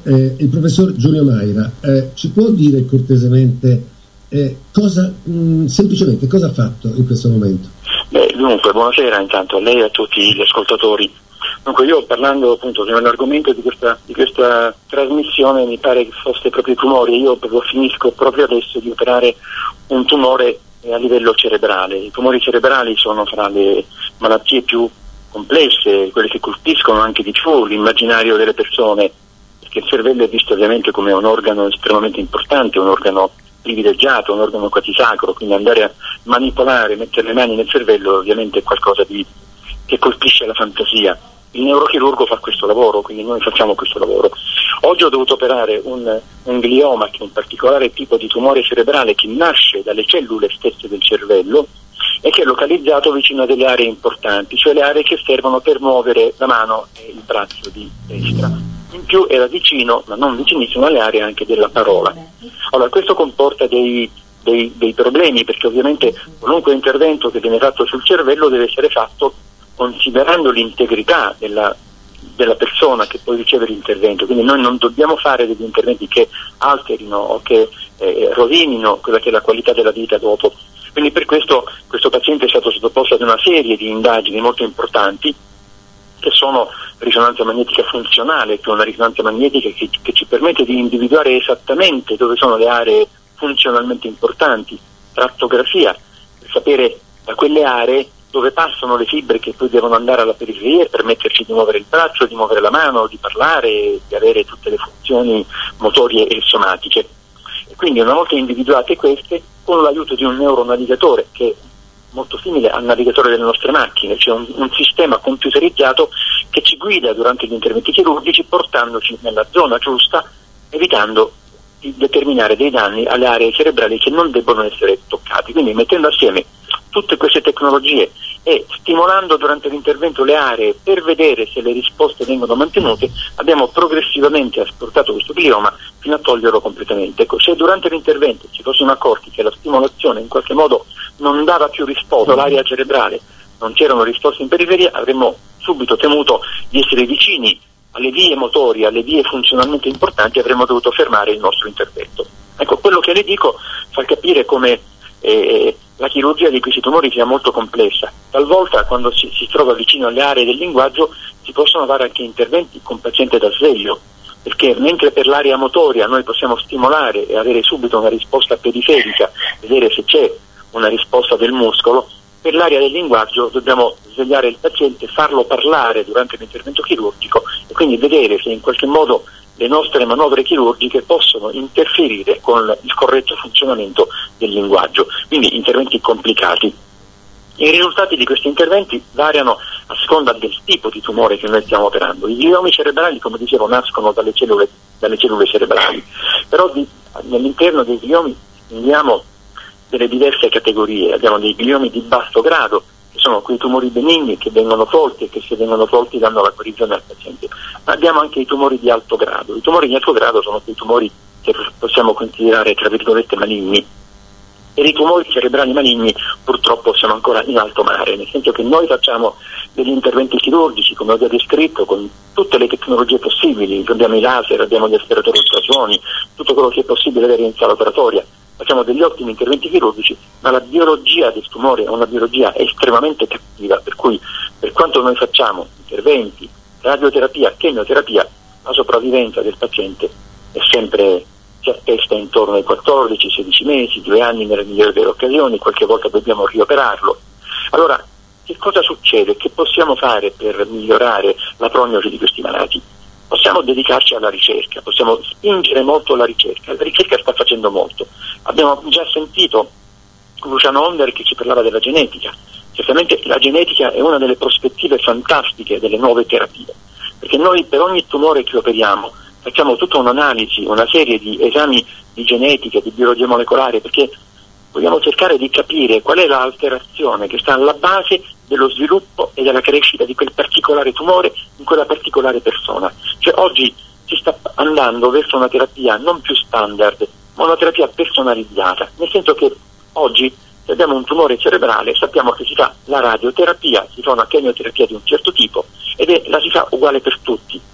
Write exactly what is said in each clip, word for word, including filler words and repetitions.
eh, il professor Giulio Maira, eh, ci può dire cortesemente eh, cosa, mh, semplicemente cosa ha fatto in questo momento? Beh, dunque, buonasera intanto a lei e a tutti gli ascoltatori. Dunque, io parlando appunto dell'argomento di questa, di questa trasmissione, mi pare che fosse proprio i tumori. Io proprio finisco proprio adesso di operare un tumore a livello cerebrale. I tumori cerebrali sono fra le malattie più complesse, quelle che colpiscono anche di più l'immaginario delle persone, perché il cervello è visto ovviamente come un organo estremamente importante, un organo privilegiato, un organo quasi sacro, quindi andare a manipolare, mettere le mani nel cervello ovviamente è qualcosa di, che colpisce la fantasia. Il neurochirurgo fa questo lavoro, quindi noi facciamo questo lavoro. Oggi ho dovuto operare un, un glioma, che è un particolare tipo di tumore cerebrale che nasce dalle cellule stesse del cervello e che è localizzato vicino a delle aree importanti, cioè le aree che servono per muovere la mano e il braccio di destra. In più era vicino, ma non vicinissimo, alle aree anche della parola. Allora, questo comporta dei, dei, dei problemi, perché ovviamente qualunque intervento che viene fatto sul cervello deve essere fatto considerando l'integrità della, della persona che può ricevere l'intervento. Quindi noi non dobbiamo fare degli interventi che alterino o che eh, rovinino quella che è la qualità della vita dopo. Quindi per questo questo paziente è stato sottoposto ad una serie di indagini molto importanti, che sono risonanza magnetica funzionale, che è una risonanza magnetica che, che ci permette di individuare esattamente dove sono le aree funzionalmente importanti, trattografia, per sapere da quelle aree dove passano le fibre che poi devono andare alla periferia e permetterci di muovere il braccio, di muovere la mano, di parlare, di avere tutte le funzioni motorie e somatiche. E quindi una volta individuate queste, con l'aiuto di un neuronavigatore che è molto simile al navigatore delle nostre macchine, cioè un, un sistema computerizzato che ci guida durante gli interventi chirurgici portandoci nella zona giusta, evitando di determinare dei danni alle aree cerebrali che non debbono essere toccati. Quindi mettendo assieme tutte queste tecnologie e stimolando durante l'intervento le aree per vedere se le risposte vengono mantenute, abbiamo progressivamente asportato questo glioma fino a toglierlo completamente. Ecco, se durante l'intervento ci fossimo accorti che la stimolazione in qualche modo non dava più risposta all'area cerebrale, non c'erano risposte in periferia, avremmo subito temuto di essere vicini alle vie motorie, alle vie funzionalmente importanti, avremmo dovuto fermare il nostro intervento. Ecco, quello che le dico fa capire come eh, la chirurgia di questi tumori sia molto complessa. Talvolta, quando si, si trova vicino alle aree del linguaggio, si possono fare anche interventi con paziente da sveglio, perché mentre per l'area motoria noi possiamo stimolare e avere subito una risposta periferica, vedere se c'è una risposta del muscolo, per l'area del linguaggio dobbiamo svegliare il paziente, farlo parlare durante l'intervento chirurgico e quindi vedere se in qualche modo le nostre manovre chirurgiche possono interferire con il corretto funzionamento del linguaggio, quindi interventi complicati. I risultati di questi interventi variano a seconda del tipo di tumore che noi stiamo operando. I gliomi cerebrali, come dicevo, nascono dalle cellule, dalle cellule cerebrali, però di, all'interno dei gliomi abbiamo delle diverse categorie. Abbiamo dei gliomi di basso grado, che sono quei tumori benigni che vengono tolti e che se vengono tolti danno la guarigione al paziente. Ma abbiamo anche i tumori di alto grado. I tumori di alto grado sono quei tumori che possiamo considerare tra virgolette maligni, e i tumori cerebrali maligni purtroppo siamo ancora in alto mare, nel senso che noi facciamo degli interventi chirurgici, come ho già descritto, con tutte le tecnologie possibili. Abbiamo i laser, abbiamo gli aspiratori ultrasuoni, tutto quello che è possibile avere in sala operatoria. Facciamo degli ottimi interventi chirurgici, ma la biologia del tumore è una biologia estremamente cattiva, per cui per quanto noi facciamo interventi, radioterapia, chemioterapia, la sopravvivenza del paziente è sempre, si attesta intorno ai quattordici sedici mesi, due anni nelle migliori delle occasioni, qualche volta dobbiamo rioperarlo. Allora, che cosa succede? Che possiamo fare per migliorare la prognosi di questi malati? Possiamo dedicarci alla ricerca, possiamo spingere molto la ricerca, la ricerca sta facendo molto. Abbiamo già sentito Luciano Onder che ci parlava della genetica. Certamente la genetica è una delle prospettive fantastiche delle nuove terapie, perché noi per ogni tumore che operiamo facciamo tutta un'analisi, una serie di esami di genetica, di biologia molecolare, perché vogliamo cercare di capire qual è l'alterazione che sta alla base dello sviluppo e della crescita di quel particolare tumore in quella particolare persona. Cioè oggi si sta andando verso una terapia non più standard, ma una terapia personalizzata, nel senso che oggi se abbiamo un tumore cerebrale sappiamo che si fa la radioterapia, si fa una chemioterapia di un certo tipo ed è, la si fa uguale per tutti.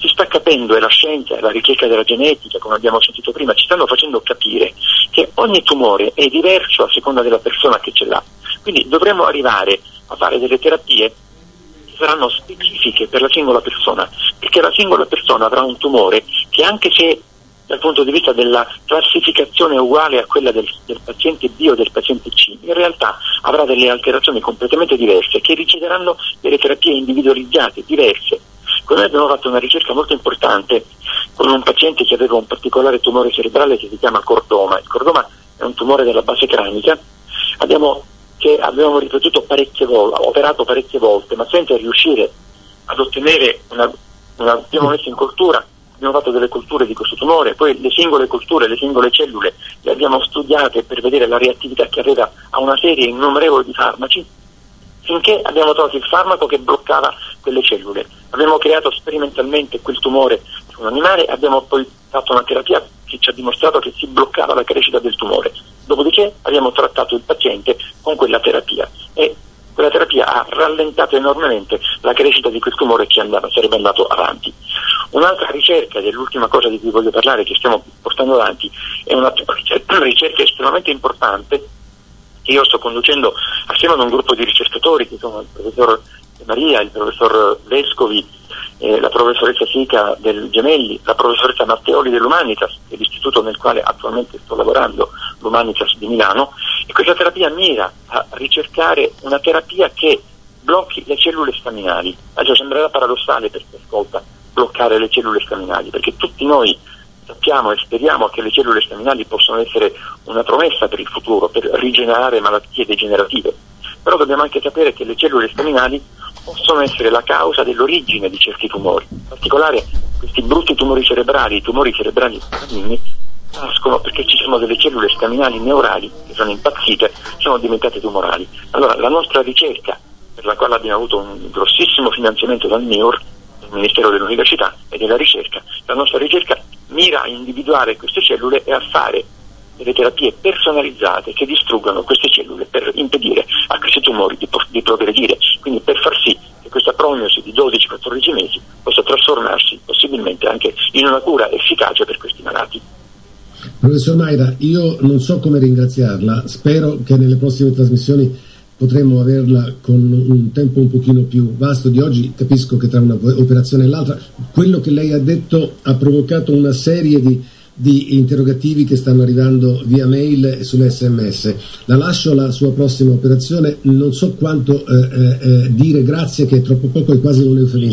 si sta capendo, e la scienza e la ricerca della genetica, come abbiamo sentito prima, ci stanno facendo capire che ogni tumore è diverso a seconda della persona che ce l'ha. Quindi dovremmo arrivare a fare delle terapie che saranno specifiche per la singola persona, perché la singola persona avrà un tumore che, anche se dal punto di vista della classificazione è uguale a quella del, del paziente B o del paziente C, in realtà avrà delle alterazioni completamente diverse che richiederanno delle terapie individualizzate, diverse. Con noi abbiamo fatto una ricerca molto importante con un paziente che aveva un particolare tumore cerebrale che si chiama cordoma. Il cordoma è un tumore della base cranica, abbiamo, che abbiamo ripetuto parecchie volte, operato parecchie volte, ma senza riuscire ad ottenere una, una abbiamo messo in cultura, abbiamo fatto delle culture di questo tumore, poi le singole culture, le singole cellule le abbiamo studiate per vedere la reattività che aveva a una serie innumerevole di farmaci, finché abbiamo trovato il farmaco che bloccava quelle cellule. Abbiamo creato sperimentalmente quel tumore su un animale e abbiamo poi fatto una terapia che ci ha dimostrato che si bloccava la crescita del tumore. Dopodiché abbiamo trattato il paziente con quella terapia e quella terapia ha rallentato enormemente la crescita di quel tumore che andava, sarebbe andato avanti. Un'altra ricerca, ed è l'ultima cosa di cui voglio parlare, che stiamo portando avanti, è una ricerca estremamente importante che io sto conducendo assieme ad un gruppo di ricercatori che sono il professor De Maria, il professor Vescovi, eh, la professoressa Sica del Gemelli, la professoressa Matteoli dell'Humanitas, che è l'istituto nel quale attualmente sto lavorando, l'Humanitas di Milano, e questa terapia mira a ricercare una terapia che blocchi le cellule staminali. Adesso sembrerà paradossale per chi ascolta bloccare le cellule staminali, perché tutti noi sappiamo e speriamo che le cellule staminali possono essere una promessa per il futuro, per rigenerare malattie degenerative, però dobbiamo anche sapere che le cellule staminali possono essere la causa dell'origine di certi tumori. In particolare questi brutti tumori cerebrali, i tumori cerebrali maligni, nascono perché ci sono delle cellule staminali neurali che sono impazzite, sono diventate tumorali. Allora la nostra ricerca, per la quale abbiamo avuto un grossissimo finanziamento dal M I U R, del Ministero dell'Università e della Ricerca, la nostra ricerca mira a individuare queste cellule e a fare delle terapie personalizzate che distruggono queste cellule per impedire a questi tumori di, di progredire, quindi per far sì che questa prognosi di dodici quattordici mesi possa trasformarsi possibilmente anche in una cura efficace per questi malati. Professor Maira, io non so come ringraziarla, spero che nelle prossime trasmissioni potremmo averla con un tempo un pochino più vasto di oggi. Capisco che tra una operazione e l'altra quello che lei ha detto ha provocato una serie di, di interrogativi che stanno arrivando via mail e sulle sms. La lascio alla sua prossima operazione, non so quanto eh, eh, dire grazie, che è troppo poco e quasi un eufemismo.